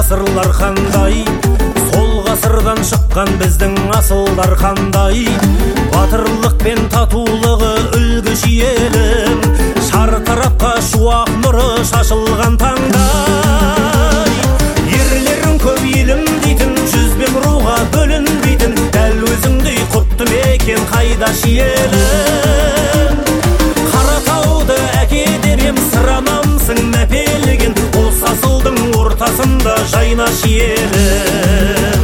ғасырлар қандай, сол ғасырдан шыққан біздің асылдар қандай. Батырлық пен татулығы үлгісі елім, шартарапқа шуақ нұры шашылған таңдай. Ерлерің көп елім дейтін, жүзбен руға бөлінбейтін, дәл өзіңдей құтты мекен қайда елім. Қаратауды әкедерем сырамамсың мәпелеген, осы асылдың ортасында жайнаш елім.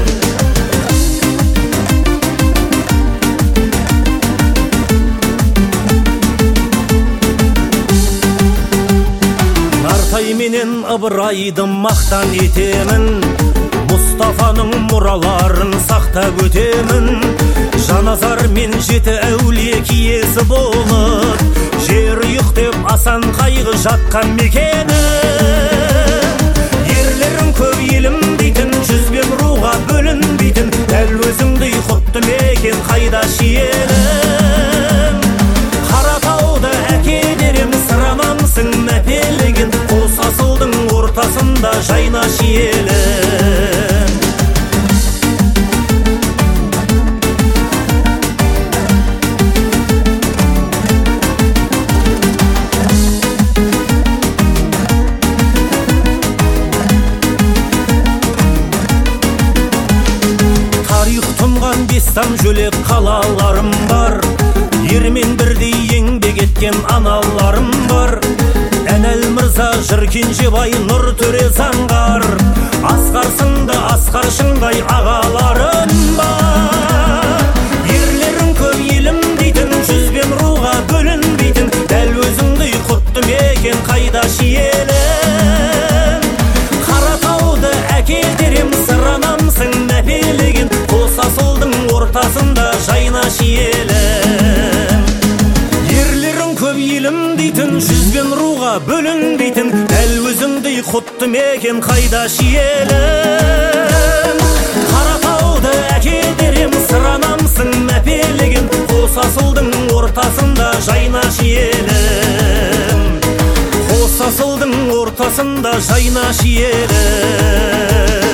Нартай менен Ыбырайды мақтан етемін, Мұстафаның мұраларын сақтап өтемін. Жаназар мен жеті әулие киесі болып, жер ұйық деп асан қайғы жатқан мекені. Ерлерің көп елім дейтін, жүзбен руға бөлінбейтін, дәл өзіңдей құтты мекен қайда елім. Қаратауды әкедерем сырамамсың мәпелеген, қос асылдың ортасында жайнаш елім. Бестан жөлек қалаларым бар, ермен бірдей еңбек еткен аналарым бар. Әнәл Мырза, Жыр Кенжебай, Нұр Төре Заңғар, Асқар сынды Асқар Шыңдай ағаларым бар. Ерлерің көп елім дейтін, жүзбен руға бөлінбейтін, дәл өзіңдей құтты мекен қайда елім. Қаратауды әкедерем сырамамсың мәпелеген, қос асылдың ортасында жайнаш елім. Ерлерің көп елім дейтін, жүзбен руға бөлінбейтін, дәл өзіңдей құтты мекен қайда елім. Қаратауды әкедерем сырамамсың мәпелеген, қос асылдың ортасында жайнаш елім. Қос асылдың ортасында жайнаш елім.